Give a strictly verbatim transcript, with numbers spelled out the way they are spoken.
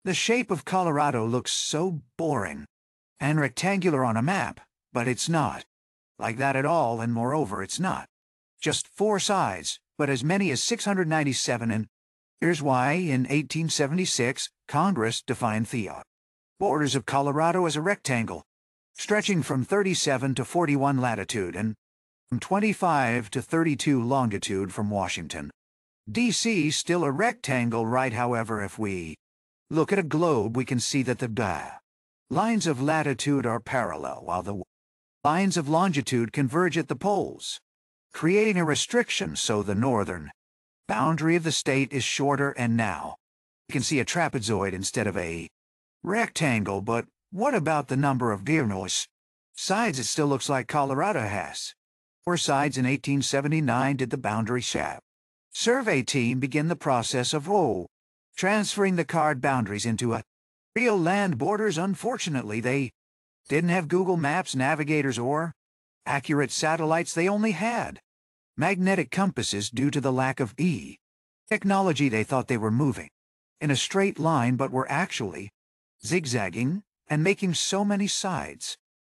The shape of Colorado looks so boring and rectangular on a map, but it's not like that at all, and moreover it's not just four sides, but as many as six hundred ninety-seven, and here's why. In eighteen seventy-six, Congress defined the borders of Colorado as a rectangle, stretching from thirty-seven to forty-one latitude and from twenty-five to thirty-two longitude from Washington, D C Still a rectangle, right? However, if we look at a globe, we can see that the lines of latitude are parallel, while the lines of longitude converge at the poles, creating a restriction. So the northern boundary of the state is shorter, and now you can see a trapezoid instead of a rectangle. But what about the number of Diornos sides? It still looks like Colorado has four sides. In eighteen seventy-nine did the boundary shap survey team begin the process of oh, transferring the card boundaries into a real land borders. Unfortunately, they didn't have Google Maps navigators or accurate satellites. They only had magnetic compasses due to the lack of e technology. They thought they were moving in a straight line, but were actually zigzagging and making so many sides